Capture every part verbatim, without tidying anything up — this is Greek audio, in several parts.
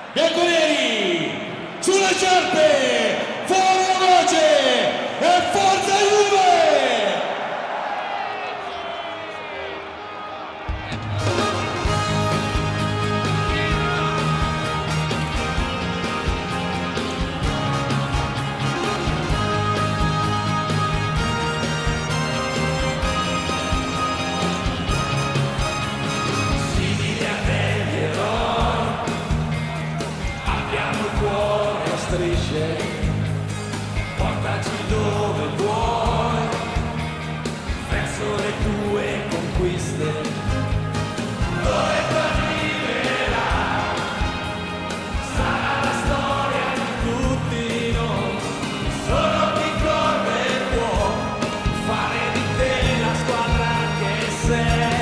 Bianconeri, sulle sciarpe, fuori la voce e forza Juve! Portaci dove vuoi, verso le tue conquiste, dove arriverà, sarà la storia di tutti noi, solo chi corre può fare di te la squadra che sei.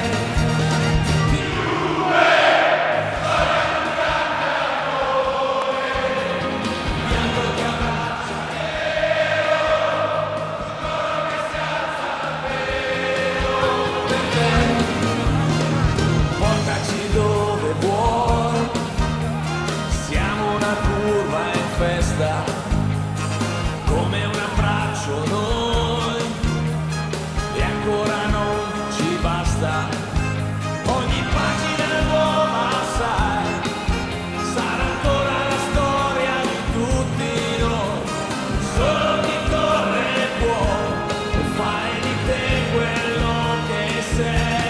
Come un abbraccio noi, e ancora non ci basta, ogni pagina nuova sai, sarà ancora la storia di tutti noi, solo chi corre può fare di te quello che sei.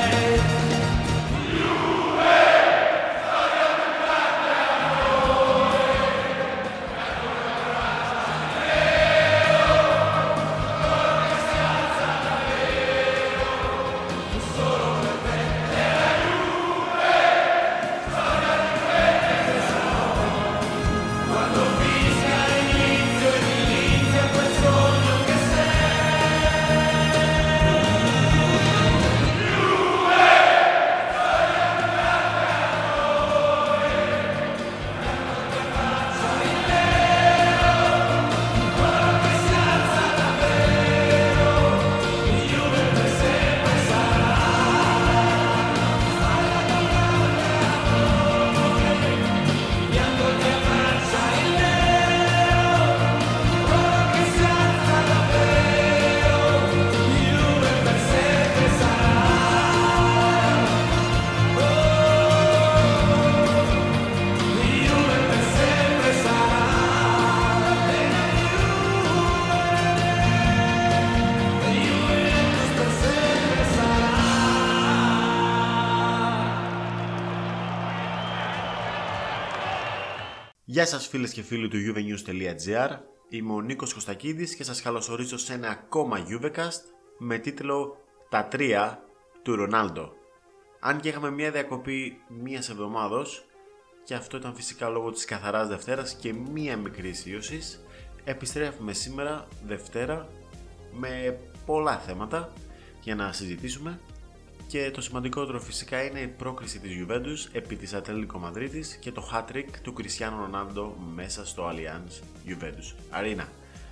Γεια σας φίλες και φίλοι του juvenews.gr. Είμαι ο Νίκος Κωστακίδης και σας καλωσορίζω σε ένα ακόμα Juvecast με τίτλο «Τα τρία του Ρονάλντο». Αν και είχαμε μια διακοπή μίας εβδομάδος, και αυτό ήταν φυσικά λόγω της καθαράς Δευτέρας και μια μικρή ίωσης, επιστρέφουμε σήμερα Δευτέρα με πολλά θέματα για να συζητήσουμε. Και το σημαντικότερο φυσικά είναι η πρόκριση της Juventus επί της Ατλέτικο Μαδρίτης και το hat-trick του Κριστιάνο Ρονάλντο μέσα στο Allianz Juventus Arena.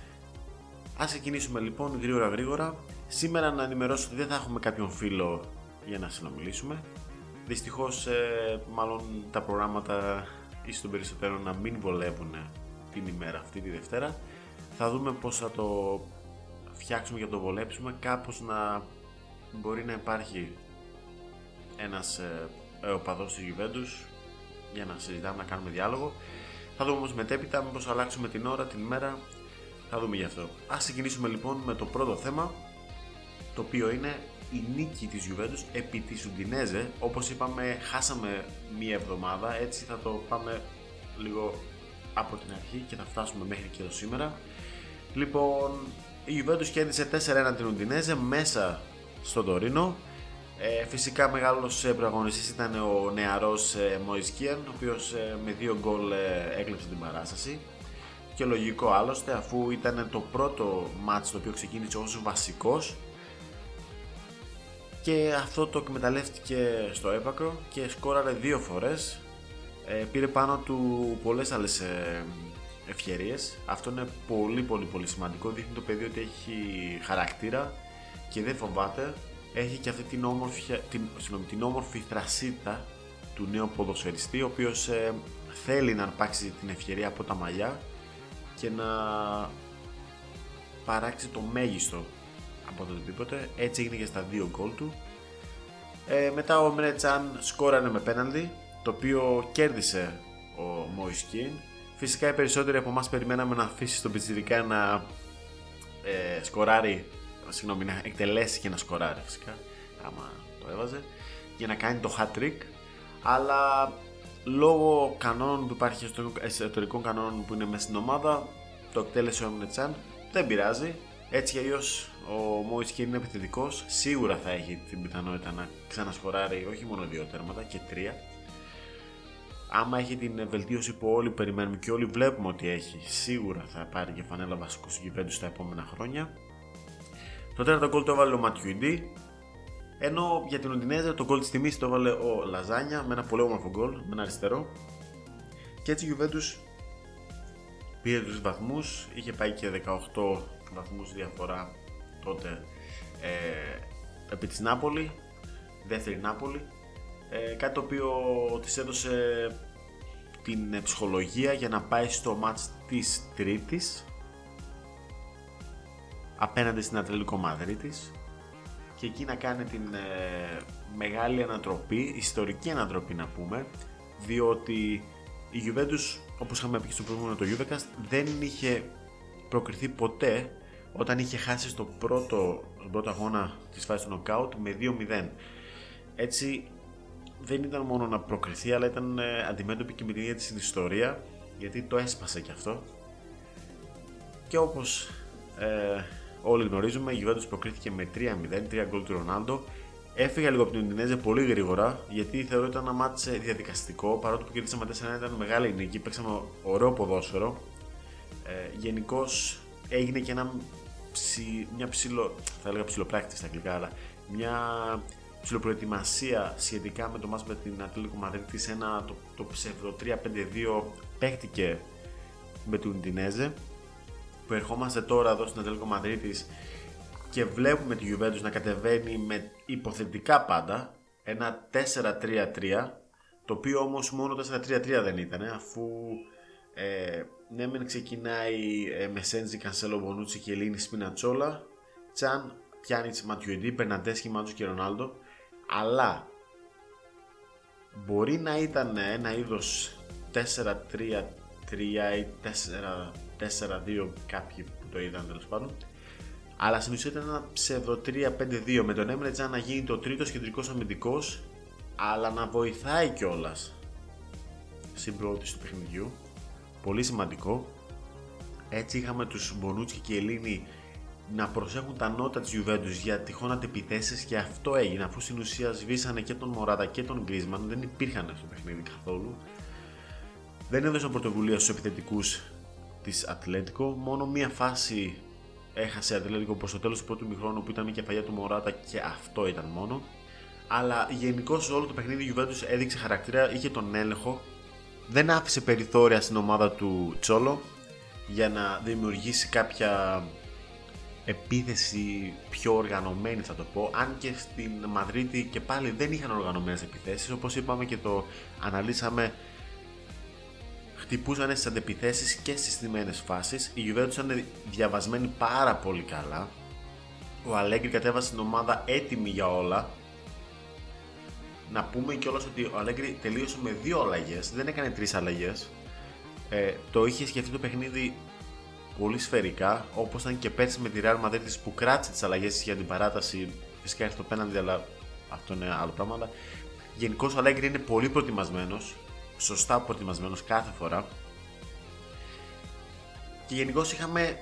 Ας ξεκινήσουμε λοιπόν γρήγορα γρήγορα. Σήμερα να ενημερώσω ότι δεν θα έχουμε κάποιον φίλο για να συνομιλήσουμε. Δυστυχώς ε, μάλλον τα προγράμματα ίσως των περισσότερων να μην βολεύουν την ημέρα αυτή τη Δευτέρα. Θα δούμε πώς θα το φτιάξουμε για να το βολέψουμε, κάπως να μπορεί να υπάρχει ένας ε, οπαδός της Juventus για να συζητάμε, να κάνουμε διάλογο. Θα δούμε όμως μετέπειτα μήπως αλλάξουμε την ώρα, την ημέρα, θα δούμε γι' αυτό. Ας ξεκινήσουμε λοιπόν με το πρώτο θέμα, το οποίο είναι η νίκη της Juventus επί της Udinese. Όπως είπαμε, χάσαμε μία εβδομάδα, έτσι θα το πάμε λίγο από την αρχή και θα φτάσουμε μέχρι και εδώ σήμερα. Λοιπόν, η Juventus κέρδισε τέσσερα ένα την Udinese μέσα στο Τωρίνο. Ε, φυσικά μεγάλος πρωταγωνιστής ήταν ο νεαρός ε, Moise, ο οποίος ε, με δύο γκολ ε, έκλεψε την παράσταση. Και λογικό άλλωστε, αφού ήταν το πρώτο μάτς το οποίο ξεκίνησε ως βασικός και αυτό το εκμεταλλεύτηκε στο έπακρο και σκόραρε δύο φορές. Ε, πήρε πάνω του πολλές άλλες ε, ευκαιρίες. Αυτό είναι πολύ πολύ πολύ σημαντικό. Δείχνει το παιδί ότι έχει χαρακτήρα και δεν φοβάται. Έχει και αυτή την όμορφη, την, συγνώμη, την όμορφη θρασίτα του νέου ποδοσφαιριστή, ο οποίος ε, θέλει να αρπάξει την ευκαιρία από τα μαλλιά και να παράξει το μέγιστο από το οτιδήποτε. Έτσι έγινε και στα δύο γκολ του. Ε, μετά ο Εμρέ Τσαν σκόραρε με πέναλτι, το οποίο κέρδισε ο Moise Kean. Φυσικά οι περισσότεροι από εμάς περιμέναμε να αφήσει τον πιτσιρικά να ε, σκοράρει, συγγνώμη, να εκτελέσει και να σκοράρει φυσικά, άμα το έβαζε, για να κάνει το hat-trick, αλλά λόγω κανόνων που υπάρχει, εσωτερικών κανόνων που είναι μέσα στην ομάδα, το εκτέλεσε ο Εμρέ Τσαν. Δεν πειράζει, έτσι κι αλλιώς ο Moise Kean είναι επιθετικός, σίγουρα θα έχει την πιθανότητα να ξανασκοράρει όχι μόνο δύο τέρματα και τρία. Άμα έχει την βελτίωση που όλοι περιμένουμε και όλοι βλέπουμε ότι έχει, σίγουρα θα πάρει και φανέλα βασικού στην Juventus στα επόμενα χρόνια. Το τέταρτο γκολ το έβαλε ο Ματιουιντή, ενώ για την Ουντινέζε το γκολ της τιμής το έβαλε ο Λαζάνια με ένα πολύ όμορφο γκολ, με ένα αριστερό. Και έτσι η Juventus πήρε τους βαθμούς, είχε πάει και δεκαοκτώ βαθμούς διαφορά τότε ε, επί της Νάπολη, δεύτερη Νάπολη. Ε, κάτι το οποίο της έδωσε την ψυχολογία για να πάει στο μάτς της Τρίτης απέναντι στην Ατλέτικο Μαδρίτης και εκεί να κάνει την ε, μεγάλη ανατροπή, ιστορική ανατροπή να πούμε, διότι η Juventus, όπως είχαμε πει στο προηγούμενο το Juvecast, δεν είχε προκριθεί ποτέ όταν είχε χάσει στο πρώτο, στον πρώτο αγώνα της φάσης του knockout με δύο μηδέν. Έτσι δεν ήταν μόνο να προκριθεί, αλλά ήταν ε, αντιμέτωπη και με την ίδια της ιστορία, γιατί το έσπασε και αυτό. Και όπως ε, όλοι γνωρίζουμε, η Juventus προκρίθηκε με τρία μηδέν, τρία γκολ του Ρονάλντο. Έφυγε λίγο από την Ουντινέζε πολύ γρήγορα, γιατί θεωρώ ότι ήταν ένα μάτς διαδικαστικό, παρότι που κερδίσαμε τέσσερα ένα, ήταν μεγάλη νίκη, παίξαμε ωραίο ποδόσφαιρο. Ε, γενικώς έγινε και ένα ψι, μια ψηλο, θα έλεγα ψιλοπράκτη στα αγγλικά, αλλά μια ψιλοπροετοιμασία σχετικά με το μάτς με την Ατλέτικο Μαδρίτης. Ένα το, το ψευδο τρία πέντε δύο παίχτηκε με την Ουντινέζε, που ερχόμαστε τώρα εδώ στην Ατλέτικο Μαδρίτης και βλέπουμε τη Juventus να κατεβαίνει με υποθετικά πάντα ένα τέσσερα τρία τρία, το οποίο όμως μόνο τέσσερα τρία τρία δεν ήταν, αφού ε, ναι μεν ξεκινάει ε, με Σέντζι, Κανσέλο, Μπονούτσι και Ελλήνη, Σπινατσόλα, Τσαν, Πιάνιτς, Ματιουιντή, Περναντέσκι, Μάντζου και Ρονάλντο, αλλά μπορεί να ήταν ένα είδος τέσσερα τρία τρία ή τέσσερα τέσσερα δύο, κάποιοι που το είδαν τέλος πάντων, αλλά στην ουσία ήταν ένα ψευδο τρία πέντε δύο με τον Emre Can να γίνει το τρίτος κεντρικός αμυντικός, αλλά να βοηθάει κιόλας στην πρόοδηση του παιχνιδιού. Πολύ σημαντικό. Έτσι είχαμε τους Μπονούτσι και Ελλήνη να προσέχουν τα νότα της Juventus για τυχόν αντεπιθέσεις, και αυτό έγινε, αφού στην ουσία σβήσανε και τον Μωράτα και τον Γκρίσμαν, δεν υπήρχαν στο παιχνίδι καθόλου. Δεν έδωσαν πρωτοβουλία στους επιθετικούς της Ατλέτικο, μόνο μία φάση έχασε Ατλέτικο προς το τέλος του πρώτου ημιχρόνου, που ήταν η κεφαλιά του Μωράτα, και αυτό ήταν μόνο. Αλλά γενικώς όλο το παιχνίδι η Juventus έδειξε χαρακτήρα, είχε τον έλεγχο, δεν άφησε περιθώρια στην ομάδα του Τσόλο για να δημιουργήσει κάποια επίθεση πιο οργανωμένη, θα το πω, αν και στην Μαδρίτη και πάλι δεν είχαν οργανωμένες επιθέσεις, όπως είπαμε και το αναλύσαμε. Χτυπούσαν στις αντεπιθέσεις και στις στημένες φάσεις. Η Juventus ήταν διαβασμένη πάρα πολύ καλά. Ο Αλέγκρι κατέβασε την ομάδα έτοιμη για όλα. Να πούμε κιόλας ότι ο Αλέγκρι τελείωσε με δύο αλλαγές, δεν έκανε τρεις αλλαγές. Ε, το είχε σκεφτεί το παιχνίδι πολύ σφαιρικά, όπως ήταν και πέρσι με τη Real Madrid, που κράτησε τις αλλαγές για την παράταση. Φυσικά έρθει το πέναντι, αλλά αυτό είναι άλλο πράγμα. Αλλά γενικώς ο Αλέγκρι είναι πολύ προετοιμασμένος, σωστά προετοιμασμένος κάθε φορά, και γενικώς είχαμε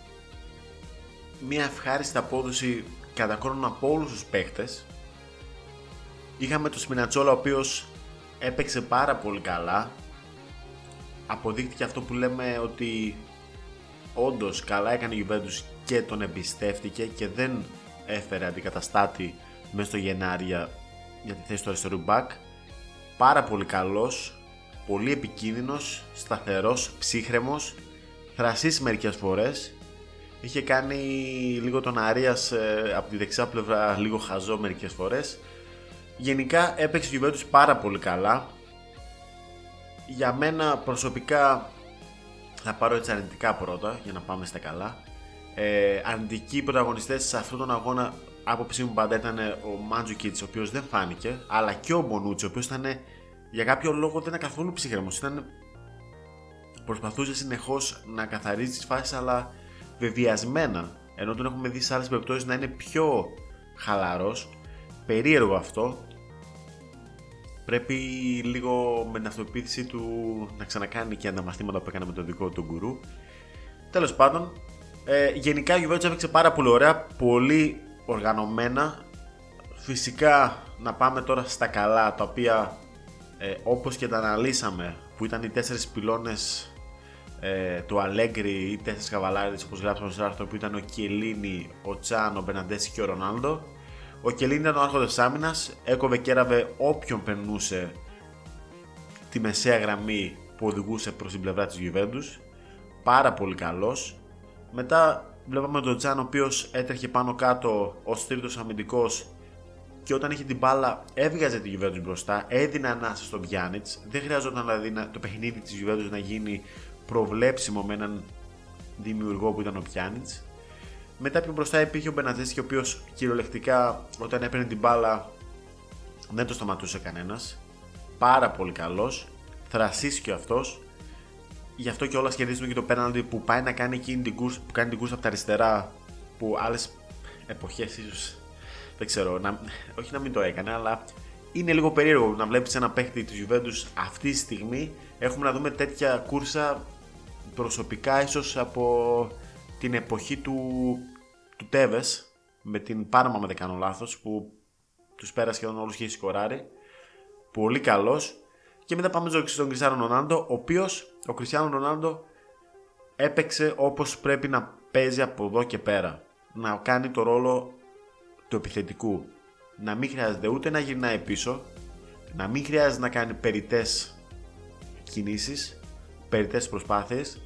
μια ευχάριστη απόδοση κατά χρόνων από όλους τους παίχτες. Είχαμε τον Σπινατσόλα, ο οποίος έπαιξε πάρα πολύ καλά. Αποδείχτηκε αυτό που λέμε, ότι όντως καλά έκανε η Juventus και τον εμπιστεύτηκε και δεν έφερε αντικαταστάτη μέσα στο Γενάρη για τη θέση του αριστερού μπακ. Πάρα πολύ καλός, πολύ επικίνδυνος, σταθερός, ψύχρεμος, θρασής μερικές φορές. Είχε κάνει λίγο τον Αρίας ε, από τη δεξιά πλευρά, λίγο χαζό μερικές φορές. Γενικά έπαιξε η Juventus πάρα πολύ καλά. για μένα προσωπικά θα πάρω έτσι αρνητικά πρώτα για να πάμε στα καλά. Ε, αρνητικοί πρωταγωνιστές σε αυτόν τον αγώνα, άποψή μου πάντα ήταν ο Μάντζουκιτς, ο οποίος δεν φάνηκε, αλλά και ο Μπονούτσι, ο οποίος ήταν για κάποιο λόγο δεν ήταν καθόλου ψύχρεμος. Ήταν... Προσπαθούσε συνεχώς να καθαρίζει τις φάσεις, αλλά βεβαιασμένα. Ενώ τον έχουμε δει σε άλλες περιπτώσεις να είναι πιο χαλαρός. Περίεργο αυτό. Πρέπει λίγο με την αυτοποίθηση του να ξανακάνει και ανταμαθήματα που έκανε με τον δικό του γκουρού. Τέλος πάντων, ε, γενικά η Juventus έπαιξε πάρα πολύ ωραία, πολύ οργανωμένα. Φυσικά να πάμε τώρα στα καλά, τα οποία ε, όπως και τα αναλύσαμε, που ήταν οι τέσσερις πυλώνες ε, του Αλέγκρι ή τέσσερις καβαλάριδες, όπως γράψαμε στο άρθρο, που ήταν ο Κιελίνι, ο Τσάν, ο Μπερναντέσκι και ο Ρονάλντο. Ο Κιελίνι ήταν ο άρχοντας της άμυνας, έκοβε και έραβε όποιον περνούσε τη μεσαία γραμμή που οδηγούσε προς την πλευρά της Juventus. Πάρα πολύ καλός. Μετά βλέπαμε τον Τζαν, ο οποίος έτρεχε πάνω κάτω ως τρίτος αμυντικός και όταν είχε την μπάλα έβγαζε τη Juventus μπροστά, έδινε ανάσα στον Πιάνιτς. Δεν χρειαζόταν δηλαδή το παιχνίδι της Juventus να γίνει προβλέψιμο με έναν δημιουργό που ήταν ο Πιάνιτς. Μετά πιο μπροστά υπήρχε ο Μπερνατζέσκι, ο οποίος κυριολεκτικά όταν έπαιρνε την μπάλα δεν το σταματούσε κανένας. Πάρα πολύ καλός, θρασίσκιο αυτός. Γι' αυτό και όλα κερδίζουμε και το πέναλτι που πάει να κάνει εκείνη την κούρσα, που κάνει την κούρσα από τα αριστερά, που άλλες εποχές ίσως δεν ξέρω, να, όχι να μην το έκανε, αλλά είναι λίγο περίεργο να βλέπεις ένα παίχτη της Juventus αυτή τη στιγμή. Έχουμε να δούμε τέτοια κούρσα προσωπικά ίσως από την εποχή του, του Τέβες με την Πάρμα, με δεν κάνω λάθος, που τους πέρασε σχεδόν όλους και έχει σκοράρει. Πολύ καλός. Και μετά πάμε στον Κριστιάνο Ρονάλντο, ο οποίος ο Κριστιάνο Ρονάλντο έπαιξε όπως πρέπει να παίζει από εδώ και πέρα. Να κάνει το ρόλο του επιθετικού. Να μην χρειάζεται ούτε να γυρνάει πίσω, να μην χρειάζεται να κάνει περιττές κινήσεις, περιττές προσπάθειες,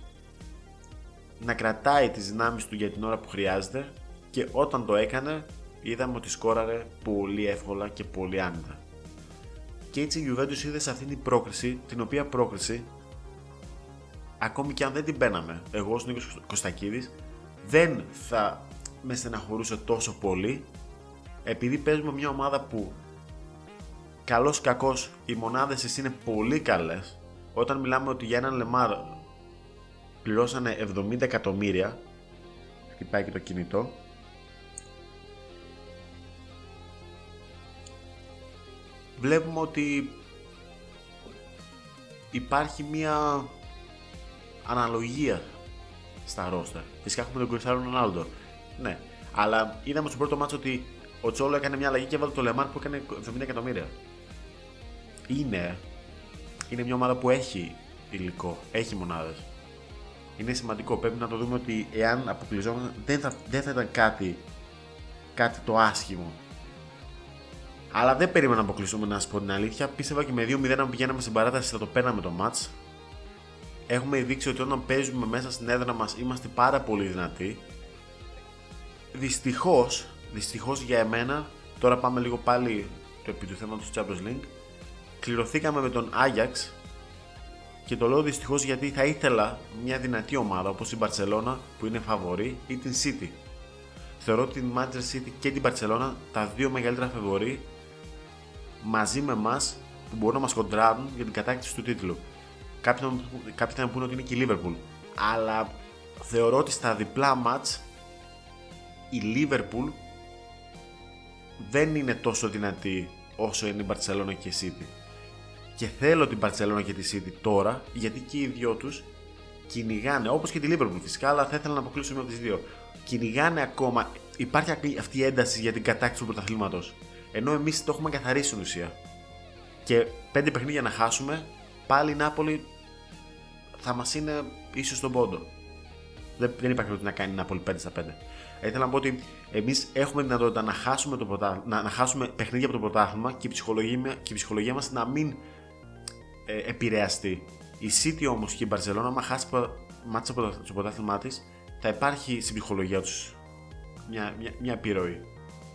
να κρατάει τις δυνάμεις του για την ώρα που χρειάζεται, και όταν το έκανε είδαμε ότι σκόραρε πολύ εύκολα και πολύ άνετα. Και έτσι η Juventus είδε σε αυτήν την πρόκριση, την οποία πρόκριση ακόμη και αν δεν την παίρναμε, εγώ ως Νίκος Κωστακίδης δεν θα με στεναχωρούσε τόσο πολύ, επειδή παίζουμε μια ομάδα που καλώς κακώς οι μονάδες της είναι πολύ καλές. Όταν μιλάμε ότι για έναν Λεμάρ πληρώσανε εβδομήντα εκατομμύρια, χτυπάει και το κινητό, βλέπουμε ότι υπάρχει μια αναλογία στα ρόστερ. Φυσικά έχουμε τον Κριστιάνο Ρονάλντο, ναι, αλλά είδαμε στο πρώτο μάτσο ότι ο Τσόλο έκανε μια αλλαγή και έβαλε το Λεμάρ που έκανε εβδομήντα εκατομμύρια. Είναι, είναι μια ομάδα που έχει υλικό, έχει μονάδες. Είναι σημαντικό, πρέπει να το δούμε ότι εάν αποκλειζόμασταν δεν θα, δεν θα ήταν κάτι, κάτι το άσχημο. Αλλά δεν περίμενα να αποκλειστούμε, να σας πω την αλήθεια. Πίστευα και με δύο μηδέν να πηγαίναμε στην παράταση θα το παίρναμε το match. Έχουμε δείξει ότι όταν παίζουμε μέσα στην έδρα μας είμαστε πάρα πολύ δυνατοί. Δυστυχώς, δυστυχώς για εμένα, τώρα πάμε λίγο πάλι το επί του θέματος του Champions League. Κληρωθήκαμε με τον Ajax και το λέω δυστυχώς γιατί θα ήθελα μια δυνατή ομάδα όπως η Barcelona που είναι φαβορή ή την City. Θεωρώ την Manchester City και την Barcelona τα δύο μεγαλύτερα φαβορή μαζί με εμάς που μπορούν να μας κοντράρουν για την κατάκτηση του τίτλου. Κάποιοι θα μου πούνε ότι είναι και η Liverpool, αλλά θεωρώ ότι στα διπλά μάτς η Liverpool δεν είναι τόσο δυνατή όσο είναι η Barcelona και η City. Και θέλω την Barcelona και τη City τώρα, γιατί και οι δυο τους κυνηγάνε, όπως και τη Liverpool φυσικά, αλλά θα ήθελα να αποκλείσω μία από τις δύο. Κυνηγάνε ακόμα, υπάρχει αυτή η ένταση για την κατάκτηση του πρωταθλήματος. Ενώ εμείς το έχουμε καθαρίσει στην ουσία. Και πέντε παιχνίδια να χάσουμε, πάλι η Νάπολη θα μας είναι ίσως στον πόντο. Δεν, δεν υπάρχει ότι να κάνει η Νάπολη πέντε στα πέντε. Ήθελα να πω ότι εμείς έχουμε δυνατότητα να χάσουμε, το πρωτά, να, να χάσουμε παιχνίδια από το πρωτάθλημα και η ψυχολογία, και η ψυχολογία μας να μην ε, επηρεαστεί. Η City όμως και η Barcelona, άμα χάσει μάτσα στο πρωτάθλημά της, θα υπάρχει στην ψυχολογία τους μια, μια, μια επιρροή.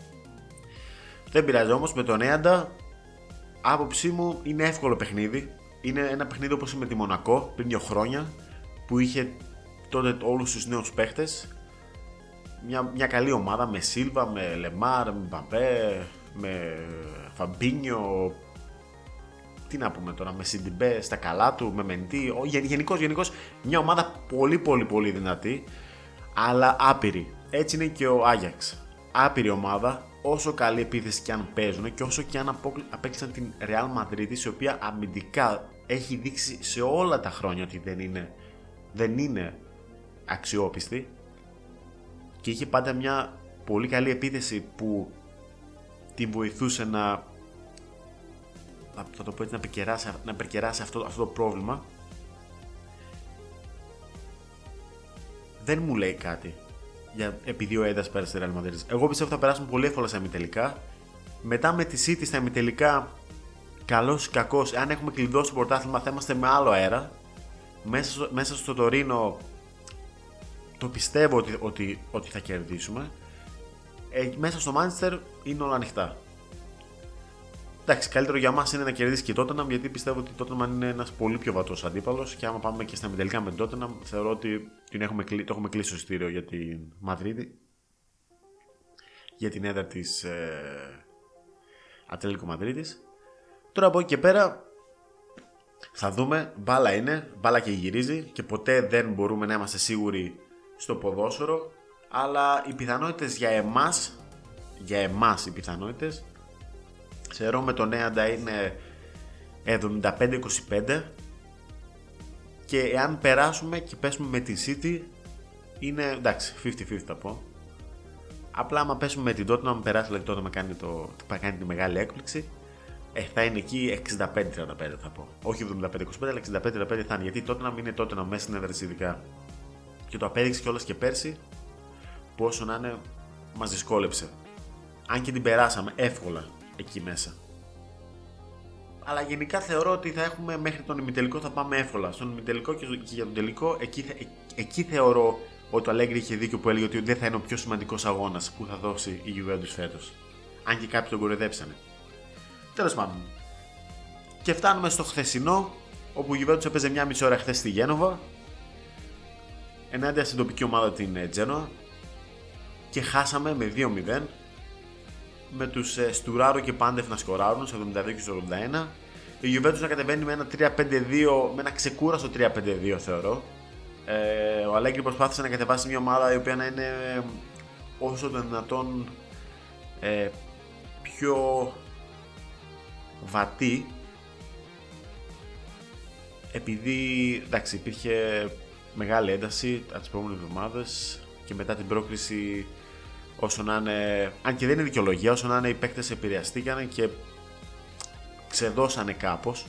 Δεν πειράζει όμως, με τον Έαντα άποψή μου είναι εύκολο παιχνίδι. είναι ένα παιχνίδι όπως με τη Μονακό πριν δύο χρόνια, που είχε τότε όλους τους νέους παίχτες. Μια, μια καλή ομάδα με Σίλβα, με Λεμάρ, με Μπαμπέ, με Φαμπίνιο. Τι να πούμε τώρα, με Σιντιμπέ στα καλά του, με Μεντί. Γενικώς, γενικώς μια ομάδα πολύ πολύ πολύ δυνατή, αλλά άπειρη. Έτσι είναι και ο Άγιαξ. Άπειρη ομάδα, όσο καλή επίθεση και αν παίζουν και όσο και αν απέκλεισαν την Real Madrid, η οποία αμυντικά έχει δείξει σε όλα τα χρόνια ότι δεν είναι, δεν είναι αξιόπιστη, και είχε πάντα μια πολύ καλή επίθεση που την βοηθούσε να, θα το πω έτσι, να περκεράσει, να περκεράσει αυτό, αυτό το πρόβλημα. Δεν μου λέει κάτι για, επειδή ο Έντας πέρασε στη Real Madrid. Εγώ πιστεύω ότι θα περάσουν πολύ εύκολα στα ημιτελικά. Μετά με τη City στα ημιτελικά, καλός ή κακός, αν έχουμε κλειδώσει το πρωτάθλημα, θα είμαστε με άλλο αέρα. Μέσα στο, μέσα στο Τωρίνο το πιστεύω ότι, ότι, ότι θα κερδίσουμε. Ε, μέσα στο Manchester είναι όλα ανοιχτά. Εντάξει, καλύτερο για μας είναι να κερδίσει και η Tottenham, γιατί πιστεύω ότι η Tottenham είναι ένας πολύ πιο βατός αντίπαλος, και άμα πάμε και στα ημιτελικά με την Tottenham, θεωρώ ότι την έχουμε, το έχουμε κλείσει στο εισιτήριο για την Μαδρίτη, για την έδρα της ε, Ατλέτικο Μαδρίτης. Τώρα από εκεί και πέρα θα δούμε, μπάλα είναι, μπάλα και γυρίζει, και ποτέ δεν μπορούμε να είμαστε σίγουροι στο ποδόσφαιρο, αλλά οι πιθανότητες για εμάς, για εμάς οι πιθανότητες, θεωρώ με τον Έαντα είναι εβδομήντα πέντε είκοσι πέντε, και εάν περάσουμε και πέσουμε με την City είναι εντάξει πενήντα πενήντα θα πω. Απλά άμα πέσουμε με την Tottenham, αν περάσει δηλαδή τότε με κάνει, το, κάνει τη μεγάλη έκπληξη, ε, θα είναι εκεί εξήντα πέντε τριάντα πέντε θα πω. Όχι εβδομήντα πέντε είκοσι πέντε, αλλά εξήντα πέντε τριάντα πέντε θα είναι, γιατί η Tottenham είναι Tottenham μέσα στην έδρα της ειδικά. Και το απέδειξε κιόλας και πέρσι, που όσο να είναι μας δυσκόλεψε. Αν και την περάσαμε εύκολα εκεί μέσα. Αλλά γενικά θεωρώ ότι θα έχουμε μέχρι τον ημιτελικό, θα πάμε εύκολα. Στον ημιτελικό και για τον τελικό, εκεί, εκεί θεωρώ ότι ο Αλέγκρι είχε δίκιο που έλεγε ότι δεν θα είναι ο πιο σημαντικός αγώνας που θα δώσει η Juventus φέτος. Αν και κάποιοι τον κοροϊδέψανε. Τέλος πάντων. Και φτάνουμε στο χθεσινό, όπου η Juventus έπαιζε μια μισή ώρα χθες στη Γένοβα, ενάντια στην τοπική ομάδα την Τζένοα, και χάσαμε με δύο μηδέν, με τους ε, Στουράρο και Πάντεφ να σκοράρουν στο εβδομήντα δύο και στο ογδόντα ένα. Η Juventus να κατεβαίνει με ένα τρία πέντε δύο, με ένα ξεκούραστο τρία πέντε δύο θεωρώ. Ε, ο Αλέγκρι προσπάθησε να κατεβάσει μια ομάδα η οποία να είναι όσο το δυνατόν ε, πιο βατή, επειδή εντάξει, υπήρχε μεγάλη ένταση από τις προηγούμενες εβδομάδες, και μετά την πρόκριση, όσο να είναι, αν και δεν είναι δικαιολογία, όσο να είναι οι παίκτες επηρεαστήκανε και ξεδώσανε κάπως,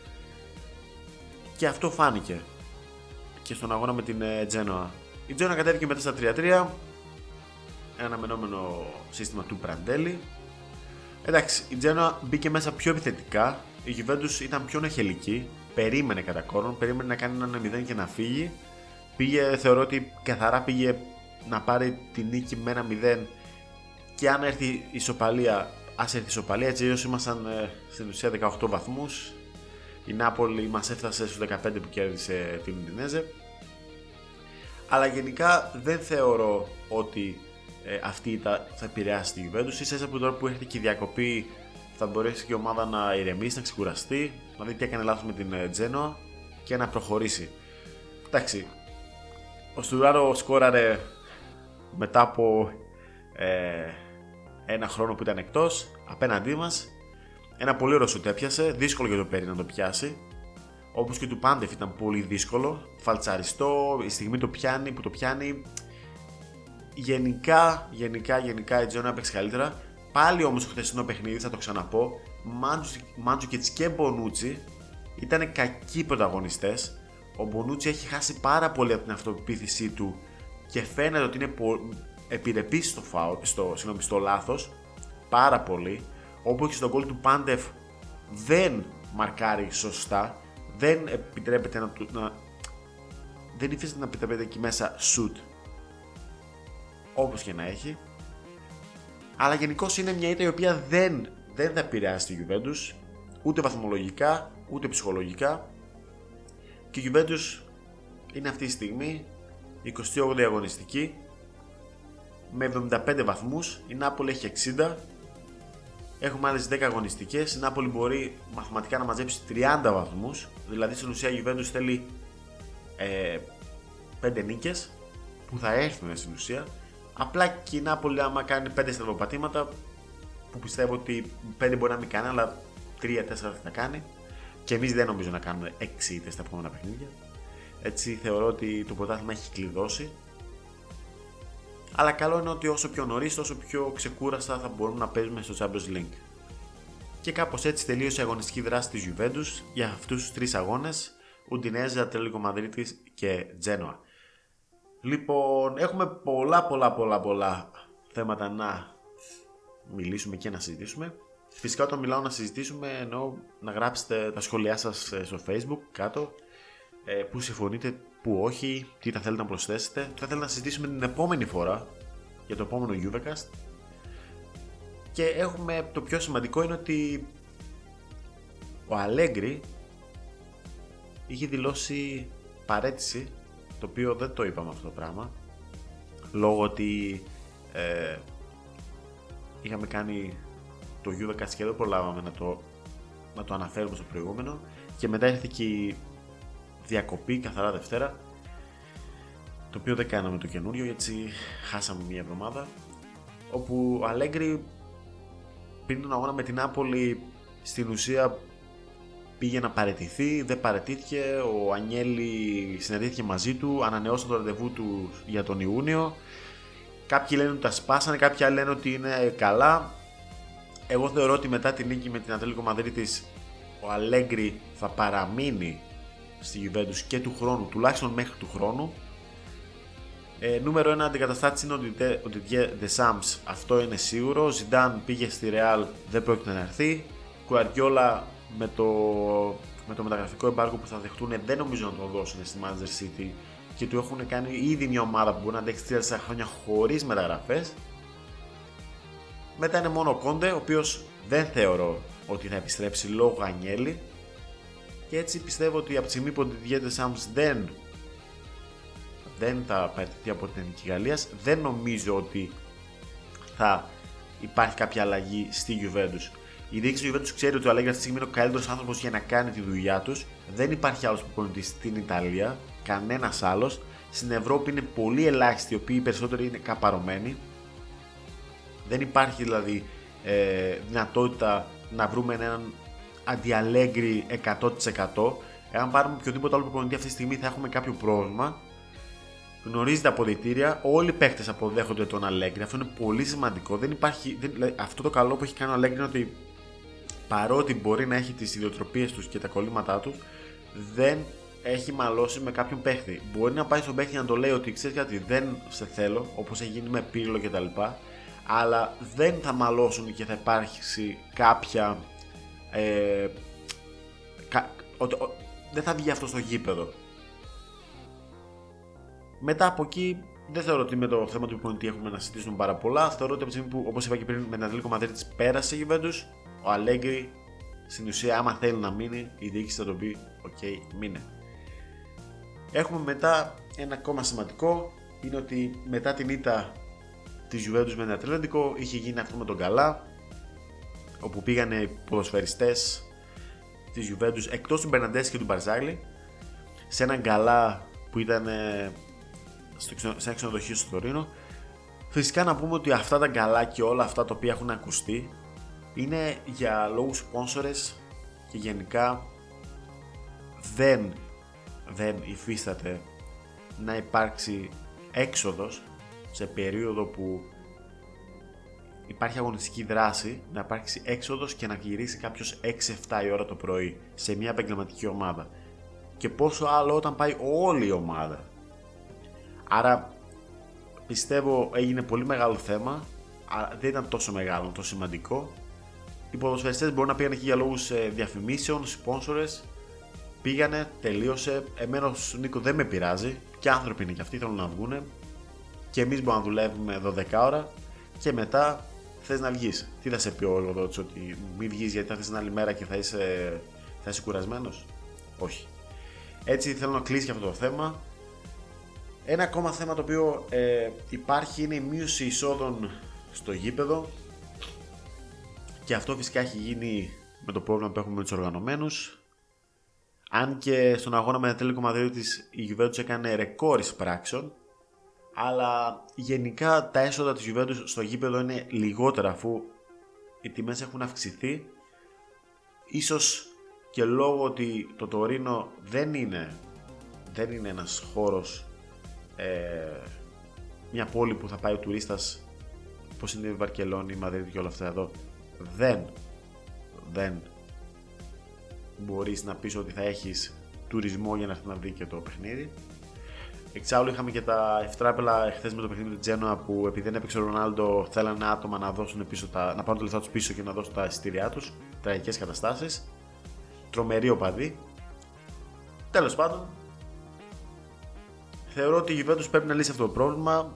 και αυτό φάνηκε και στον αγώνα με την Τζένοα. Η Τζένοα κατέβηκε μετά στα τρία τρία, ένα αναμενόμενο σύστημα του Πραντέλη. Εντάξει, η Τζένοα μπήκε μέσα πιο επιθετικά, η Juventus ήταν πιο νεχελική, περίμενε κατά κόρον, περίμενε να κάνει ένα μηδέν και να φύγει. Πήγε, θεωρώ ότι καθαρά πήγε να πάρει τη νίκη με ένα μηδέν, και αν έρθει η ισοπαλία, ας έρθει η ισοπαλία, έτσι αλλιώς ήμασταν ε, στην ουσία δεκαοκτώ βαθμούς. Η Νάπολη μας έφτασε στους δεκαπέντε που κέρδισε την Ουντινέζε. Αλλά γενικά δεν θεωρώ ότι ε, αυτή θα, θα επηρεάσει τη Juventus. Ίσα ίσα που τώρα που έρχεται και η διακοπή θα μπορέσει και η ομάδα να ηρεμήσει, να ξεκουραστεί, να δει τι έκανε λάθος με την Τζένοα και να προχωρήσει. Εντάξει, ο Στουράρο σκόραρε μετά από ε, ένα χρόνο που ήταν εκτός, απέναντί μας. Ένα πολύ ωραίο σουτ έπιασε, δύσκολο για το Πέρι να το πιάσει. Όπως και του Πάντεφ ήταν πολύ δύσκολο, φαλτσαριστό, η στιγμή το πιάνει, που το πιάνει. Γενικά, γενικά, γενικά η Τζένοα έπαιξε καλύτερα. Πάλι όμως το χθεσινό παιχνίδι, θα το ξαναπώ, Μάντζουκιτς και Μπονούτσι ήταν κακοί πρωταγωνιστές. Ο Μπονούτσι έχει χάσει πάρα πολύ από την αυτοπεποίθησή του και φαίνεται ότι είναι επιρρεπής στο, φάου, στο, συγγνώμη, στο λάθος, πάρα πολύ. Όπως και στον γκολ του Πάντεφ δεν μαρκάρει σωστά, δεν επιτρέπεται να, να δεν υφίσταται να επιτρέπεται εκεί μέσα shoot, όπως και να έχει. Αλλά γενικώς είναι μια ήττα η οποία δεν, δεν θα επηρεάσει τη Juventus, ούτε βαθμολογικά, ούτε ψυχολογικά. Και η Juventus είναι αυτή τη στιγμή εικοστή όγδοη αγωνιστική με εβδομήντα πέντε βαθμούς, η Νάπολη έχει εξήντα. Έχουμε άλλες δέκα αγωνιστικές, η Νάπολη μπορεί μαθηματικά να μαζέψει τριάντα βαθμούς, δηλαδή στην ουσία η Juventus θέλει ε, πέντε νίκες που θα έρθουν στην ουσία. Απλά και η Νάπολη άμα κάνει πέντε στραβοπατήματα, που πιστεύω ότι πέντε μπορεί να μην κάνει, αλλά τρία τέσσερα θα κάνει, και εμείς δεν νομίζω να κάνουμε έξι ήττες στα επόμενα παιχνίδια. Έτσι θεωρώ ότι το πρωτάθλημα έχει κλειδώσει. Αλλά καλό είναι ότι όσο πιο νωρίς, όσο πιο ξεκούραστα θα μπορούμε να παίζουμε στο Champions League. Και κάπως έτσι τελείωσε η αγωνιστική δράση της Juventus για αυτούς τους τρεις αγώνες: Ουντινέζε, Ατλέτικο Μαδρίτης και Τζένοα. Λοιπόν, έχουμε πολλά πολλά πολλά πολλά θέματα να μιλήσουμε και να συζητήσουμε. Φυσικά όταν μιλάω να συζητήσουμε εννοώ να γράψετε τα σχόλιά σας στο Facebook κάτω, που συμφωνείτε, που όχι, τι θα θέλετε να προσθέσετε. Θα θέλω να συζητήσουμε την επόμενη φορά για το επόμενο Juvecast. Και έχουμε, το πιο σημαντικό είναι ότι ο Αλέγκρι είχε δηλώσει παρέτηση, το οποίο δεν το είπαμε αυτό το πράγμα, λόγω ότι ε, είχαμε κάνει το Juvecast και δεν προλάβαμε να το, να το αναφέρουμε στο προηγούμενο, και μετά ήρθε και η διακοπή καθαρά Δευτέρα, το οποίο δεν κάναμε το καινούριο, έτσι χάσαμε μία εβδομάδα, όπου ο Αλέγκρι πριν τον αγώνα με την Νάπολη στην ουσία πήγε να παραιτηθεί, δεν παραιτήθηκε. Ο Ανιέλη συναντήθηκε μαζί του, ανανεώσαν το ραντεβού του για τον Ιούνιο. Κάποιοι λένε ότι τα σπάσανε, κάποιοι άλλοι λένε ότι είναι καλά. Εγώ θεωρώ ότι μετά την νίκη με την Ατλέτικο Μαδρίτης ο Αλέγκρι θα παραμείνει στη Juventus και του χρόνου, τουλάχιστον μέχρι του χρόνου. Ε, νούμερο ένα αντικαταστάτης είναι ο Didier Deschamps, αυτό είναι σίγουρο. Ζιντάν πήγε στη Real, δεν πρόκειται να έρθει. Guardiola με το, με το μεταγραφικό εμπάργκο που θα δεχτούν δεν νομίζω να τον δώσουν στη Manchester City, και του έχουν κάνει ήδη μια ομάδα που μπορεί να αντέξει τρία τέσσερα χρόνια χωρίς μεταγραφές. Μετά είναι μόνο ο Κόντε, ο οποίος δεν θεωρώ ότι θα επιστρέψει λόγω Ανιέλη, και έτσι πιστεύω ότι από τη στιγμή που ο Didier Deschamps δεν, δεν θα παραιτηθεί από την Εθνική Γαλλίας, δεν νομίζω ότι θα υπάρχει κάποια αλλαγή στη Juventus. Η διοίκηση του Juventus ξέρει ότι ο Αλέγκρι αυτή τη στιγμή είναι ο καλύτερος άνθρωπος για να κάνει τη δουλειά τους. Δεν υπάρχει άλλος προπονητής στην Ιταλία, κανένας άλλος. Στην Ευρώπη είναι πολύ ελάχιστοι, οι οποίοι οι περισσότεροι είναι καπαρωμένοι. Δεν υπάρχει δηλαδή ε, δυνατότητα να βρούμε έναν αντι-Αλέγκρι εκατό τοις εκατό. Εάν πάρουμε οποιοδήποτε άλλο προπονητή αυτή τη στιγμή θα έχουμε κάποιο πρόβλημα. Γνωρίζει τα αποδυτήρια, όλοι οι παίχτες αποδέχονται τον Αλέγκρι. Αυτό είναι πολύ σημαντικό. Δεν υπάρχει, δεν, δηλαδή, αυτό το καλό που έχει κάνει ο Αλέγκρι είναι ότι παρότι μπορεί να έχει τις ιδιοτροπίες τους και τα κολλήματά του, δεν έχει μαλώσει με κάποιον παίχτη. Μπορεί να πάει στον παίχτη να το λέει ότι ξέρεις κάτι, δεν σε θέλω, όπως έχει γίνει με Πύρλο κτλ. Αλλά δεν θα μαλώσουν και θα υπάρξει κάποια. Ε, κα, ο, ο, δεν θα βγει αυτό στο γήπεδο. Μετά από εκεί, δεν θεωρώ ότι με το θέμα του προπονητή έχουμε να συζητήσουμε πάρα πολλά. Θεωρώ ότι από τη στιγμή που, όπως είπα και πριν, με την Ατλέτικο Μαδρίτης πέρασε η Juventus, ο Αλέγκρι στην ουσία, άμα θέλει να μείνει, η διοίκηση θα τον πει: οκ, okay, μείνε. Έχουμε μετά ένα ακόμα σημαντικό, είναι ότι μετά την ήττα της Juventus με την Ατλέτικο είχε γίνει αυτό με τον Γκαλά, όπου πήγανε οι ποδοσφαιριστές της Juventus εκτός του Μπερναντέσκι και του Μπαρζάλη σε έναν Γκαλά που ήταν σε ένα ξενοδοχείο στο Τωρίνο. Φυσικά να πούμε ότι αυτά τα γκαλά και όλα αυτά τα οποία έχουν ακουστεί είναι για λόγους σπόνσορες και γενικά δεν, δεν υφίσταται να υπάρξει έξοδος σε περίοδο που υπάρχει αγωνιστική δράση, να υπάρξει έξοδος και να γυρίσει κάποιος έξι εφτά η ώρα το πρωί σε μια επαγγελματική ομάδα. Και πόσο άλλο όταν πάει όλη η ομάδα. Άρα πιστεύω έγινε πολύ μεγάλο θέμα, αλλά δεν ήταν τόσο μεγάλο, τόσο σημαντικό. Οι ποδοσφαιριστές μπορεί να πήγαν εκεί για λόγους διαφημίσεων, σπόνσορες. Πήγανε, τελείωσε. Εμένα ως Νίκο δεν με πειράζει. Και άνθρωποι είναι και αυτοί, θέλουν να βγουνε. Και εμείς μπορούμε να δουλεύουμε δώδεκα ώρα. Και μετά θες να βγεις. Τι θα σε πει ο εργοδότης, ότι μην βγεις γιατί θα θες την άλλη μέρα και θα είσαι Θα είσαι κουρασμένος? Όχι. Έτσι θέλω να κλείσει και αυτό το θέμα. Ένα ακόμα θέμα το οποίο ε, υπάρχει είναι η μείωση εισόδων στο γήπεδο, και αυτό φυσικά έχει γίνει με το πρόβλημα που έχουμε με τους οργανωμένους. Αν και στον αγώνα με την Ατλέτικο Μαδρίτης η Juventus έκανε ρεκόρ εισπράξεων, αλλά γενικά τα έσοδα της Juventus στο γήπεδο είναι λιγότερα, αφού οι τιμές έχουν αυξηθεί. Ίσως και λόγω ότι το Τωρίνο δεν είναι, δεν είναι ένας χώρος, ε, μια πόλη που θα πάει ο τουρίστας, πως είναι η Βαρκελόνη, η Μαδρίτη και όλα αυτά εδώ. Δεν, δεν μπορείς να πεις ότι θα έχεις τουρισμό για να έρθει να δει και το παιχνίδι. Εξάλλου είχαμε και τα ευτράπελα χθες με το παιχνίδι του Τζένοα, που επειδή δεν έπαιξε ο Ρονάλντο θέλανε άτομα να, δώσουν πίσω τα, να πάρουν τα λεφτά τους πίσω και να δώσουν τα εισιτήριά τους. Τραγικές καταστάσεις. Τρομερή οπαδή. Τέλος πάντων, θεωρώ ότι η Juventus πρέπει να λύσει αυτό το πρόβλημα.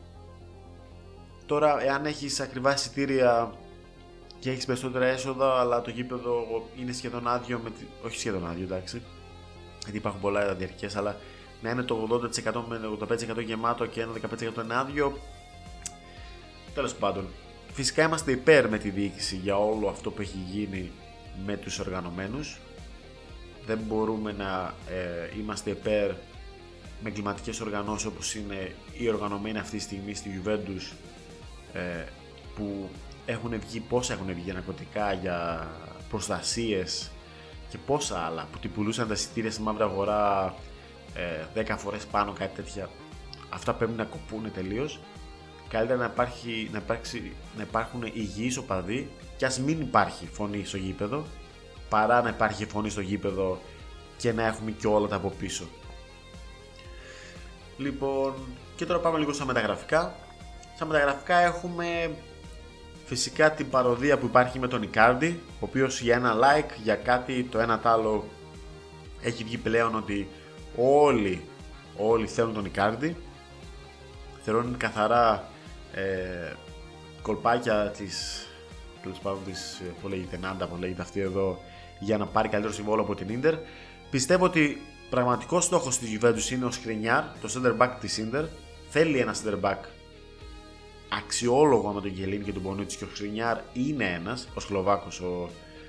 Τώρα, εάν έχεις ακριβά εισιτήρια και έχεις περισσότερα έσοδα, αλλά το γήπεδο είναι σχεδόν άδειο, με τη... όχι σχεδόν άδειο, εντάξει, γιατί υπάρχουν πολλά διαρκές, αλλά να είναι το ογδόντα τοις εκατό με ογδόντα πέντε τοις εκατό γεμάτο και ένα δεκαπέντε τοις εκατό είναι άδειο. Τέλος πάντων, φυσικά είμαστε υπέρ με τη διοίκηση για όλο αυτό που έχει γίνει με τους οργανωμένους. Δεν μπορούμε να ε, είμαστε υπέρ με εγκληματικές οργανώσεις όπως είναι οι οργανωμένοι αυτή τη στιγμή στη Juventus, ε, που έχουν βγει, πόσα έχουν βγει για ναρκωτικά, για προστασίες και πόσα άλλα, που την πουλούσαν τα εισιτήρια στη μαύρη αγορά ε, δέκα φορές πάνω, κάτι τέτοια. Αυτά πρέπει να κοπούν τελείως. Καλύτερα να, υπάρχει, να, υπάρξει, να υπάρχουν υγιείς οπαδοί, και ας μην υπάρχει φωνή στο γήπεδο, παρά να υπάρχει φωνή στο γήπεδο και να έχουμε και όλα τα από πίσω. Λοιπόν, και τώρα πάμε λίγο στα μεταγραφικά. Στα μεταγραφικά έχουμε φυσικά την παροδία που υπάρχει με τον Icardi, ο οποίος για ένα like, για κάτι το ένα τ' άλλο, έχει βγει πλέον ότι όλοι, όλοι θέλουν τον Icardi. Θεωρώ είναι καθαρά ε, κολπάκια της, τέλος πάντων της, που λέγεται Νάντα, που λέγεται αυτή εδώ, για να πάρει καλύτερο συμβόλαιο από την Ίντερ. Πιστεύω ότι πραγματικός στόχος της Juventus είναι ο Skriniar, το center back της Ίντερ. Θέλει ένα center back αξιόλογο με τον Γκελίνη και τον Bonucci, και ο Skriniar είναι ένας, ο Σλοβάκος, ο,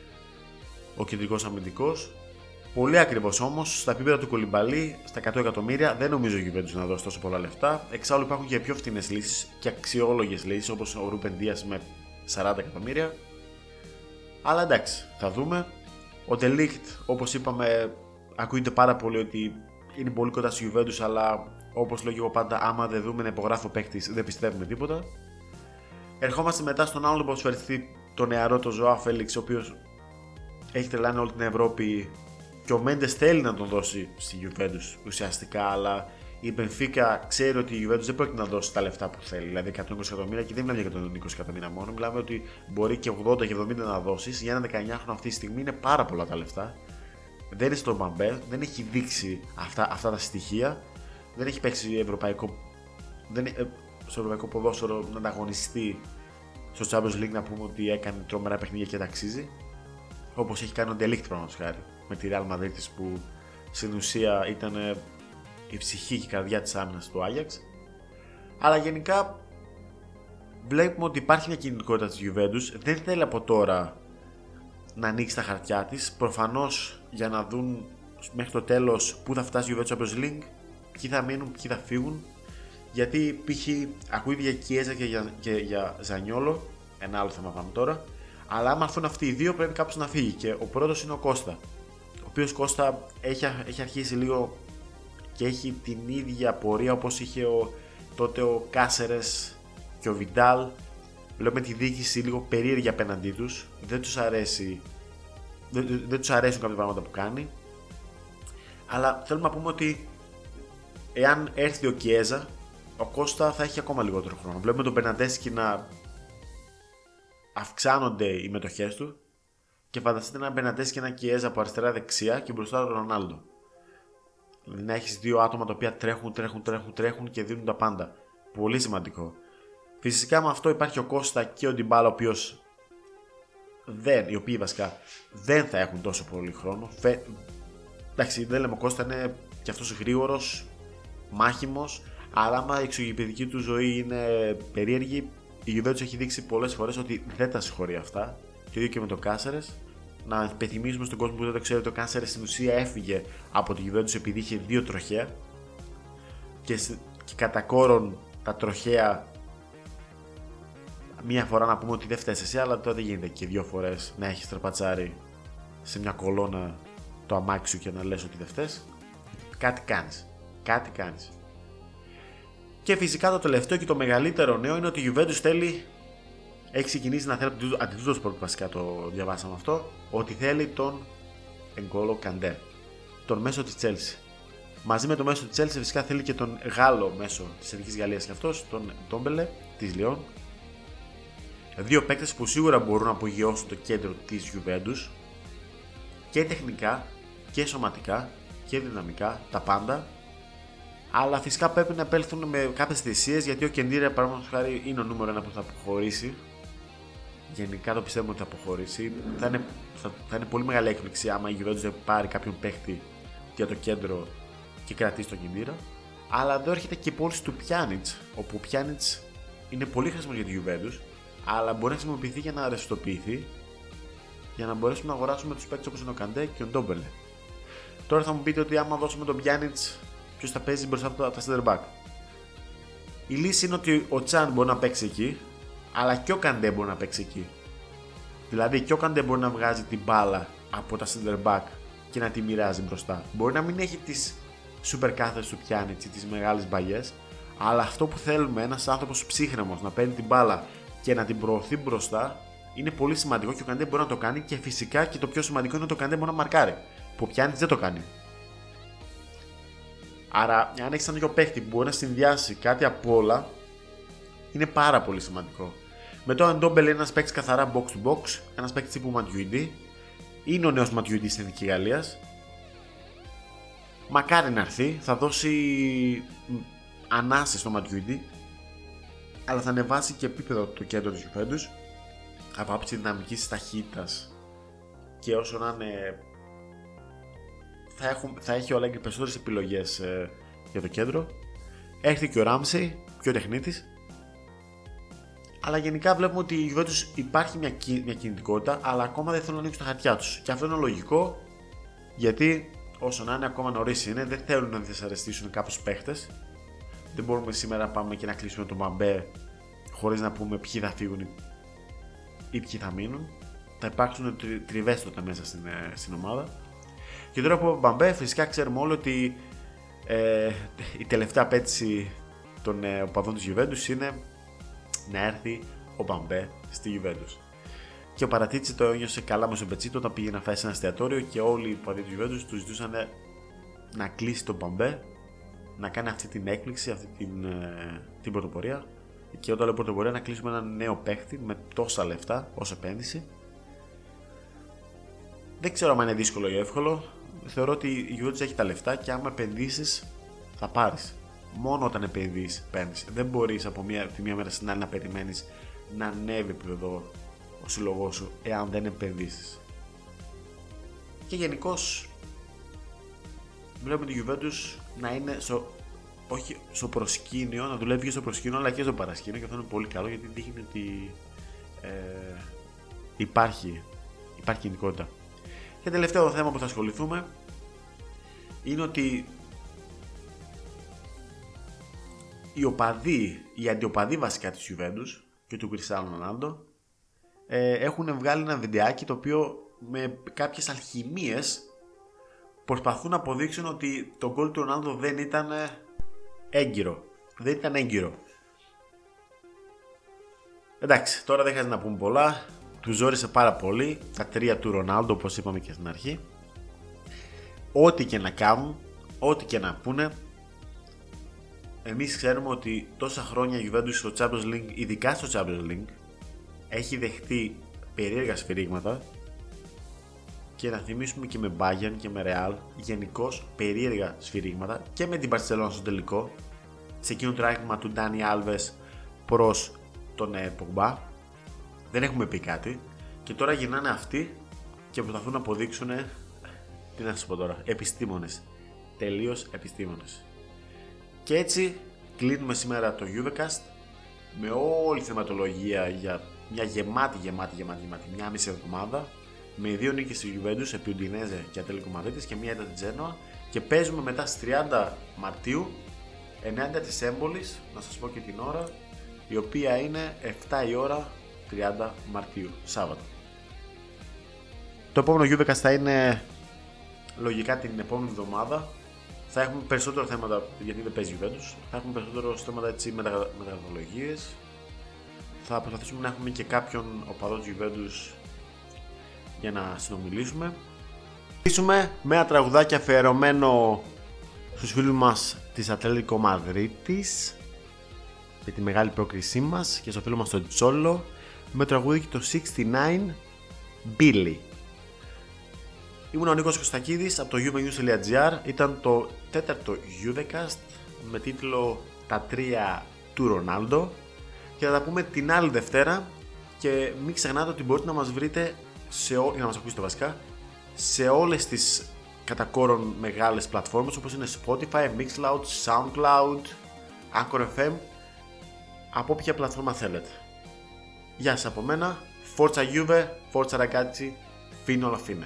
ο κεντρικός αμυντικός. Πολύ ακριβώς όμως, στα επίπεδα του Κολιμπαλί, στα εκατό εκατομμύρια, δεν νομίζω η Juventus να δώσει τόσο πολλά λεφτά. Εξάλλου υπάρχουν και πιο φθηνές λύσεις και αξιόλογες λύσεις, όπως ο Ruben Dias με σαράντα εκατομμύρια. Αλλά εντάξει, θα δούμε. Ο De Ligt, όπως είπαμε, ακούγεται πάρα πολύ ότι είναι πολύ κοντά στη Juventus, αλλά όπως λέω και εγώ πάντα, άμα δεν δούμε να υπογράφει ο παίκτης, δεν πιστεύουμε τίποτα. Ερχόμαστε μετά στον άλλον ποδοσφαιριστή, τον νεαρό, τον Ζωά Φέλιξ, ο οποίος έχει τρελάνει όλη την Ευρώπη, και ο Μέντες θέλει να τον δώσει στη Juventus ουσιαστικά, αλλά η Benfica ξέρει ότι η Juventus δεν πρόκειται να δώσει τα λεφτά που θέλει, δηλαδή εκατόν είκοσι εκατομμύρια, και δεν μιλάμε για εκατόν είκοσι εκατομμύρια μόνο, μιλάμε ότι μπορεί και ογδόντα και εβδομήντα να δώσεις. Για ένα δεκαεννιάχρονο αυτή τη στιγμή είναι πάρα πολλά τα λεφτά. Δεν είναι στο Μπαμπέ, δεν έχει δείξει αυτά, αυτά τα στοιχεία, δεν έχει παίξει ευρωπαϊκό, δεν, ε, στο ευρωπαϊκό ποδόσφαιρο να ανταγωνιστεί στο Champions League, να πούμε ότι έκανε τρομερά παιχνίδια και ταξίζει, όπως έχει κάνει ο De Ligt πραγματικά χάρη με τη Real Madrid, που στην ουσία ήταν η ψυχή και η καρδιά της άμυνας του Άγιαξ. Αλλά γενικά βλέπουμε ότι υπάρχει μια κινητικότητα της Juventus, δεν θέλει από τώρα να ανοίξει τα χαρτιά της, προφανώς για να δουν μέχρι το τέλος πού θα φτάσει η Juventus Champions League, ποιοι θα μείνουν, ποιοι θα φύγουν. Γιατί π.χ. ακούγεται για Κιέζα και για, και για Ζανιόλο, ένα άλλο θέμα πάμε τώρα, αλλά άμα έρθουν αυτοί οι δύο πρέπει κάποιος να φύγει, και ο πρώτος είναι ο Κώστα, ο οποίος Κώστα έχει, έχει αρχίσει λίγο και έχει την ίδια πορεία όπως είχε ο, τότε ο Κάσερες και ο Βιντάλ. Βλέπουμε τη διοίκηση λίγο περίεργη απέναντί τους, δεν τους αρέσει, δεν, δεν τους αρέσουν κάποια πράγματα που κάνει, αλλά θέλουμε να πούμε ότι εάν έρθει ο Κιέζα, ο Κώστα θα έχει ακόμα λιγότερο χρόνο. Βλέπουμε τον Μπερναντέσκι να αυξάνονται οι μετοχές του, και φανταστείτε ένα Μπερναντέσκι και ένα Κιέζα από αριστερά δεξιά και μπροστά τον Ρονάλντο. Δηλαδή να έχεις δύο άτομα τα οποία τρέχουν, τρέχουν, τρέχουν, τρέχουν και δίνουν τα πάντα. Πολύ σημαντικό. Φυσικά με αυτό υπάρχει ο Κώστα και ο Ντιμπάλα, ο οποίος δεν, οι οποίοι βασικά δεν θα έχουν τόσο πολύ χρόνο. Φε... Εντάξει, δεν λέμε ο Κώστα είναι και αυτός γρήγορος, μάχημος, αλλά άμα η εξωγηπαιδική του ζωή είναι περίεργη, η Juventus έχει δείξει πολλές φορές ότι δεν τα συγχωρεί αυτά. Το ίδιο και με το Κάσερες. Να υπενθυμίσουμε στον κόσμο που δεν το ξέρει, το Κάσερες στην ουσία έφυγε από τη Juventus επειδή είχε δύο τροχαία και, και κατά κόρον τα τροχαία μία φορά να πούμε ότι δεν φταίει εσύ, αλλά τώρα δεν γίνεται και δύο φορές να έχεις τραπατσάρι σε μια κολόνα το αμάξι σου και να λες ότι δεν φταίς. Κάτι κάνεις. Κάτι κάνεις. Και φυσικά το τελευταίο και το μεγαλύτερο νέο είναι ότι η Juventus θέλει, έχει ξεκινήσει να θέλει από την Tuttosport, βασικά το διαβάσαμε αυτό, ότι θέλει τον N'Golo Kanté, τον μέσο της Chelsea. Μαζί με τον μέσο της Chelsea φυσικά θέλει και τον Γάλλο μέσο της Εθνικής Γαλλίας και αυτός, τον Ντόμπελε της Λιόν. Δύο παίκτες που σίγουρα μπορούν να απογειώσουν το κέντρο της Juventus και τεχνικά και σωματικά και δυναμικά, τα πάντα. Αλλά φυσικά πρέπει να επέλθουν με κάποιες θυσίες, γιατί ο Κεντήρια, παραδείγματος χάρη, είναι ο νούμερο ένα που θα αποχωρήσει. Γενικά το πιστεύουμε ότι θα αποχωρήσει. Θα είναι, θα, θα είναι πολύ μεγάλη έκπληξη άμα η Juventus δεν πάρει κάποιον παίχτη για το κέντρο και κρατήσει τον Κεντήρα. Αλλά εδώ έρχεται και η πώληση του Pjanic, όπου ο Pjanic είναι πολύ χρήσιμος για τη Juventus, αλλά μπορεί να χρησιμοποιηθεί για να ρευστοποιηθεί, για να μπορέσουμε να αγοράσουμε τους παίκτες όπως είναι ο Kanté και ο Ντόμπελε. Τώρα θα μου πείτε ότι άμα δώσουμε τον Pjanic, ποιος θα παίζει μπροστά από τα center back. Η λύση είναι ότι ο Τσάν μπορεί να παίξει εκεί, αλλά και ο Kanté μπορεί να παίξει εκεί. Δηλαδή και ο Kanté μπορεί να βγάζει την μπάλα από τα center back και να τη μοιράζει μπροστά. Μπορεί να μην έχει τις super κάθετες του Pjanic ή τις μεγάλες μπαγιές, αλλά αυτό που θέλουμε, ένας άνθρωπος ψύχρεμος να παίρνει την μπάλα και να την προωθεί μπροστά, είναι πολύ σημαντικό και ο Kanté μπορεί να το κάνει, και φυσικά και το πιο σημαντικό είναι ότι ο Kanté μπορεί να μαρκάρει, που ο Pjanic δεν το κάνει. Άρα, αν έχεις έναν τέτοιο παίχτη που μπορεί να συνδυάσει κάτι απ' όλα, είναι πάρα πολύ σημαντικό. Με το Ντόμπελ είναι ένας παίκτης καθαρά box to box, ένας παίκτης τύπου Ματιουίντι. Είναι ο νέος Ματιουίντι στην Εθνική Γαλλίας. Μακάρι να έρθει, θα δώσει ανάσες στο Ματιουίντι, αλλά θα ανεβάσει και επίπεδο το κέντρο της Juventus από άποψη δυναμικής ταχύτητας, και όσο να είναι, θα, έχουν, θα έχει ο Αλέγκρι περισσότερες επιλογές ε, για το κέντρο. Έρχεται και ο Ράμσεϊ, πιο τεχνίτης. Αλλά γενικά βλέπουμε ότι η Juventus υπάρχει μια, μια κινητικότητα, αλλά ακόμα δεν θέλουν να ανοίξουν τα χαρτιά τους. Και αυτό είναι λογικό, γιατί όσο να είναι, ακόμα νωρίς είναι, δεν θέλουν να δυσαρεστήσουν κάποιους παίχτες. Δεν μπορούμε σήμερα να πάμε και να κλείσουμε τον Μπαμπέ χωρίς να πούμε ποιοι θα φύγουν ή ποιοι θα μείνουν. Θα υπάρξουν τρι, τριβές τότε μέσα στην, στην ομάδα. Και τώρα από ο Μπαμπέ, φυσικά ξέρουμε όλοι ότι ε, η τελευταία απέτηση των ε, οπαδών της Juventus είναι να έρθει ο Μπαμπέ στη Juventus. Και ο Παρατίτσι το ένιωσε καλά με τον Πετσίτο όταν πήγε να φάει σε ένα εστιατόριο, και όλοι οι οπαδοί της Juventus του ζητούσαν να κλείσει τον Μπαμπέ, να κάνει αυτή την έκπληξη, αυτή την, ε, την πρωτοπορία. Και όταν λέω πρωτοπορία, να κλείσουμε ένα νέο παίχτη με τόσα λεφτά ως επένδυση. Δεν ξέρω αν είναι δύσκολο ή εύκολο. Θεωρώ ότι η Juventus έχει τα λεφτά, και άμα επενδύσεις θα πάρεις. Μόνο όταν επενδύσεις παίρνεις. Δεν μπορείς από μία, τη μία μέρα στην άλλη να περιμένεις να ανέβει επίπεδο ο σύλλογός σου εάν δεν επενδύσεις. Και γενικώς βλέπουμε τη Juventus να είναι στο, όχι στο προσκήνιο, να δουλεύει και στο προσκήνιο, αλλά και στο παρασκήνιο, και αυτό είναι πολύ καλό, γιατί δείχνει ότι ε, υπάρχει, υπάρχει κινητικότητα. Και τελευταίο θέμα που θα ασχοληθούμε είναι ότι οι οπαδοί, οι αντιοπαδοί βασικά της Juventus και του Κριστιάνο Ρονάλντο ε, έχουν βγάλει ένα βιντεάκι το οποίο με κάποιες αλχημίες προσπαθούν να αποδείξουν ότι το γκολ του Ρονάλντο δεν ήταν έγκυρο. Δεν ήταν έγκυρο. Εντάξει, τώρα δεν χρειάζεται να πούμε πολλά. Του ζόρισε πάρα πολύ τα τρία του Ρονάλντο, όπως είπαμε και στην αρχή. Ό,τι και να κάνουν, ό,τι και να πούνε, εμείς ξέρουμε ότι τόσα χρόνια η Juventus στο Champions League, ειδικά στο Champions League, έχει δεχτεί περίεργα σφυρίγματα, και να θυμίσουμε και με Bayern και με Real, γενικώς περίεργα σφυρίγματα, και με την Barcelona στο τελικό, σε εκείνο το τράγμα του Dani Alves προς τον Pogba. Δεν έχουμε πει κάτι. Και τώρα γυρνάνε αυτοί και προσπαθούν να αποδείξουν, τι να σας πω τώρα, επιστήμονες. Τελείως επιστήμονες. Και έτσι κλείνουμε σήμερα το Juvecast με όλη τη θεματολογία για μια γεμάτη, γεμάτη, γεμάτη, γεμάτη, μια μισή εβδομάδα, με δύο νίκες στη Juventus επί Ουντινέζε και Ατλέτικο Μαδρίτης και μία ήττα στην Τζένοα, και παίζουμε μετά στις τριάντα Μαρτίου ενάντια της Έμπολης, να σας πω και την ώρα, η οποία είναι επτά η ώρα τριάντα Μαρτίου, Σάββατο. Το επόμενο Juvecast θα είναι λογικά την επόμενη εβδομάδα. Θα έχουμε περισσότερα θέματα, γιατί δεν παίζει Juventus. Θα έχουμε περισσότερα θέματα έτσι, μεταγραφολογίες. Θα προσπαθήσουμε να έχουμε και κάποιον οπαδό του Juventus για να συνομιλήσουμε. Κλείσουμε με ένα τραγουδάκι αφιερωμένο στους φίλους μας της Ατλέτικο Μαδρίτης για τη μεγάλη πρόκρισή μας και στο φίλο μας τον Τσόλο, με το τραγούδι το εξήντα εννιά Billy. Ήμουν ο Νίκος Κωστακίδης από το juvenews τελεία gr. Ήταν το τέταρτο Juvecast με τίτλο «Τα τρία του Ρονάλντο» και θα τα πούμε την άλλη Δευτέρα. Και μην ξεχνάτε ότι μπορείτε να μας βρείτε σε ό, για να μας ακούσετε βασικά, σε όλες τις κατά κόρον μεγάλες πλατφόρμες όπως είναι Spotify, Mixcloud, Soundcloud, Anchor εφ εμ, από όποια πλατφόρμα θέλετε. Γεια σας από μένα, Forza Juve, Forza Ragazzi, fino alla fine.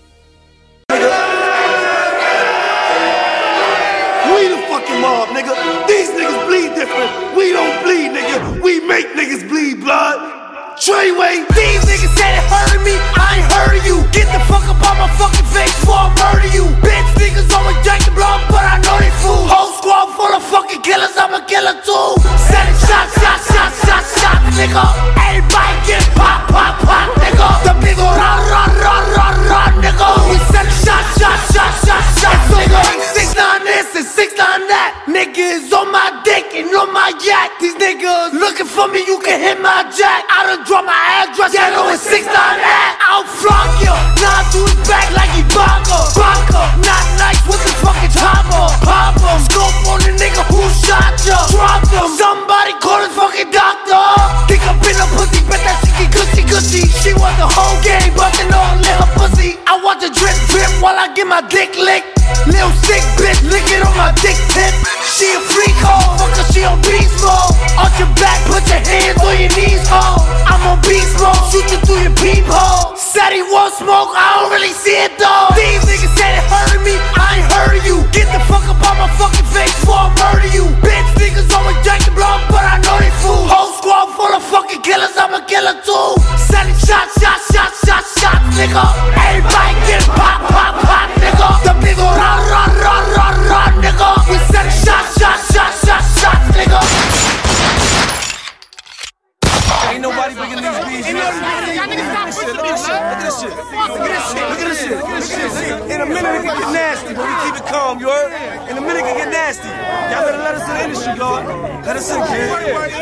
We the fucking mob, nigga. These niggas bleed different. We don't bleed, nigga. We make niggas bleed blood. Treyway. These niggas said it hurt me, I ain't heard of you. Get the fuck up on my fucking face before I murder you. Bitch niggas always drinking blood, but I know they fool. Whole squad full of fucking killers, I'm a killer too. Sending shots, shots, shots, shots, shots, nigga. Everybody get pop, pop, pop, nigga. The big ol' run, run, run, run, run, nigga. We sending shots, shots, shots, shots, shots, nigga. Six nine this and six nine that. Niggas on my dick and on my yacht. These niggas looking for me, you can hit my jack. I done drop my address, yeah, know it's six nine that. I'll flog you, nine to his back like he Baka, Baka. Not nice with the fucking chopper, pop him. Scope on the nigga who shot ya, drop him. Somebody call his fucking doctor. Think I've been a pussy, bet that she get gushy gushy. She want the whole game, but they know I let her pussy. I watch her drip drip while I get my dick licked. Little sick bitch, lick it on my dick tip. She a freak hoe, fuck her, she on beast mode. Arch your back, put your hands on your knees, ho. I'm on beast mode, shoot you through your peephole. Said he won't smoke, I don't really see it though. These niggas said it hurt me, I ain't heard of you. Get the fuck up on my fucking face before I murder you. Bitch niggas always drinking blood, but I know they fool. Whole squad full of fucking killers, I'm a killer too. Sending shots, shots, shots, shots, shots, nigga. Everybody get pop, pop, pop, nigga. The big ol' run, run, run, run, run, nigga. We sending shots, shots, shots, shots, shots, nigga. Ain't nobody bigger than these bees. Look at this shit. Look at this shit. Look at this shit. Look at this shit. Look at this shit. In a minute it can get nasty, but we keep it calm, you heard? In a minute it can get nasty. Y'all better let us in the industry, Lord. Let us in, kid.